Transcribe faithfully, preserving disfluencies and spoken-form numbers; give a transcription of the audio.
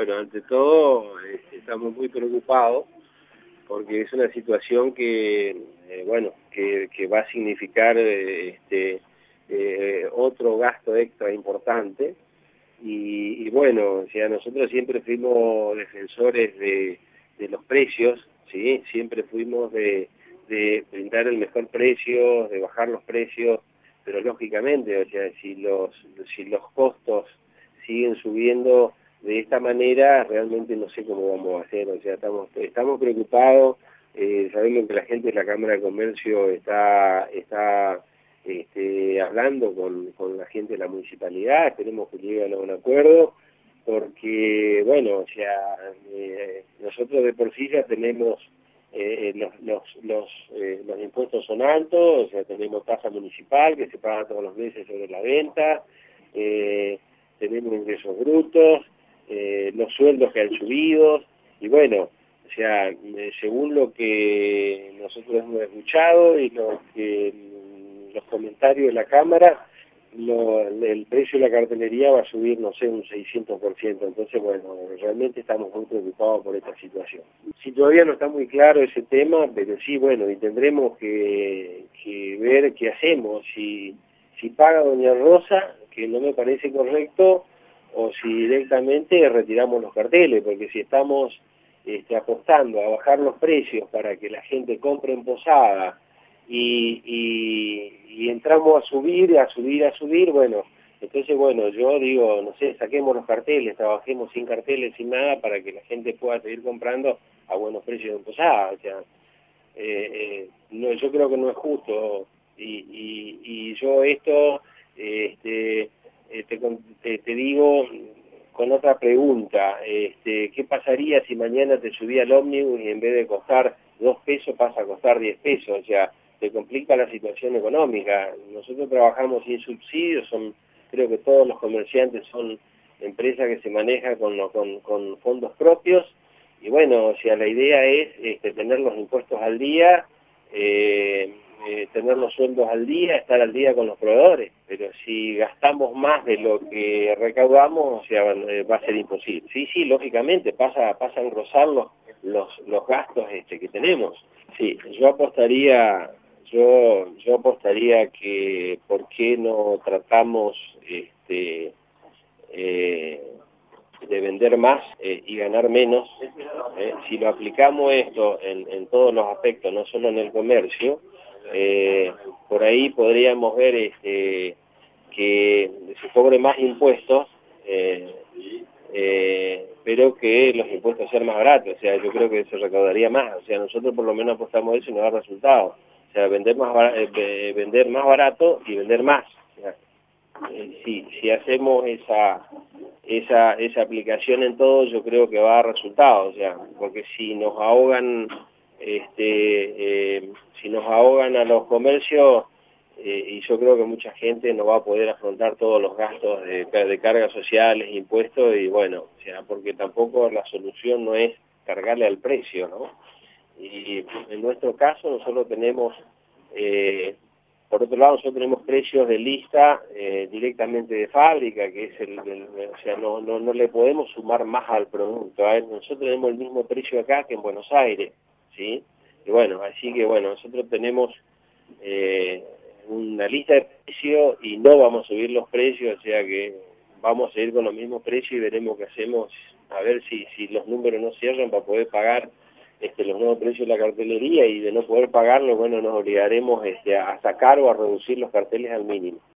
Bueno, ante todo, este, estamos muy preocupados porque es una situación que, eh, bueno, que, que va a significar eh, este, eh, otro gasto extra importante. Y, y bueno, o sea, nosotros siempre fuimos defensores de, de los precios, ¿sí? Siempre fuimos de, de brindar el mejor precio, de bajar los precios, pero lógicamente, o sea, si los, si los costos siguen subiendo de esta manera, realmente no sé cómo vamos a hacer, o sea, estamos, estamos preocupados, eh, sabemos que la gente de la Cámara de Comercio está, está este, hablando con, con la gente de la municipalidad, esperemos que lleguen a un acuerdo, porque, bueno, o sea, eh, nosotros de por sí ya tenemos, eh, los, los, los, eh, los impuestos son altos, o sea, tenemos tasa municipal que se paga todos los meses sobre la venta, eh, tenemos ingresos brutos, eh, los sueldos que han subido, y bueno, o sea, eh, según lo que nosotros hemos escuchado y lo que los comentarios de la Cámara, lo, el precio de la cartelería va a subir, no sé, un seiscientos por ciento, entonces, bueno, realmente estamos muy preocupados por esta situación. Sí, todavía no está muy claro ese tema, pero sí, bueno, y tendremos que, que ver qué hacemos, si, si paga doña Rosa, que no me parece correcto, o si directamente retiramos los carteles, porque si estamos este, apostando a bajar los precios para que la gente compre en Posada, Y, y, y entramos a subir, a subir, a subir, bueno, entonces, bueno, yo digo, no sé, saquemos los carteles, trabajemos sin carteles, sin nada, para que la gente pueda seguir comprando a buenos precios en Posada, o sea, eh, eh, no, yo creo que no es justo, y, y, y yo esto, este, eh, te, te, te digo con otra pregunta, este, ¿qué pasaría si mañana te subía el ómnibus y en vez de costar dos pesos pasa a costar diez pesos? O sea, te complica la situación económica. Nosotros trabajamos sin subsidios, son, creo que todos los comerciantes son empresas que se manejan con, con, con fondos propios, y bueno, o sea, la idea es este, tener los impuestos al día, eh, eh, tener los sueldos al día, estar al día con los proveedores, pero si gastamos más de lo que recaudamos, o sea, eh, va a ser imposible. Sí, sí, lógicamente, pasa, pasa a engrosar los, los, los gastos este, que tenemos. Sí, yo apostaría, yo, yo apostaría que por qué no tratamos este, eh, de vender más eh, y ganar menos. Eh, si lo aplicamos esto en, en todos los aspectos, no solo en el comercio, eh, por ahí podríamos ver este, que se cobre más impuestos, eh, eh, pero que los impuestos sean más baratos, o sea, yo creo que se recaudaría más, o sea, nosotros por lo menos apostamos a eso y nos da resultados, o sea, vender más barato, eh, vender más barato y vender más, o sea, eh, si, si hacemos esa esa esa aplicación en todo, yo creo que va a dar resultados, o sea, porque si nos ahogan este eh, si nos ahogan a los comercios, eh, y yo creo que mucha gente no va a poder afrontar todos los gastos de, de cargas sociales, impuestos, y bueno, o sea, porque tampoco la solución no es cargarle al precio, ¿no? Y en nuestro caso nosotros tenemos eh, por otro lado, nosotros tenemos precios de lista eh, directamente de fábrica, que es el, el o sea, no, no, no le podemos sumar más al producto. ¿eh? Nosotros tenemos el mismo precio acá que en Buenos Aires, ¿sí? Y bueno, así que bueno, nosotros tenemos eh, una lista de precios y no vamos a subir los precios, o sea que vamos a seguir con los mismos precios y veremos qué hacemos, a ver si, si los números no cierran para poder pagar Este, los nuevos precios de la cartelería, y de no poder pagarlo, bueno, nos obligaremos este, a sacar o a reducir los carteles al mínimo.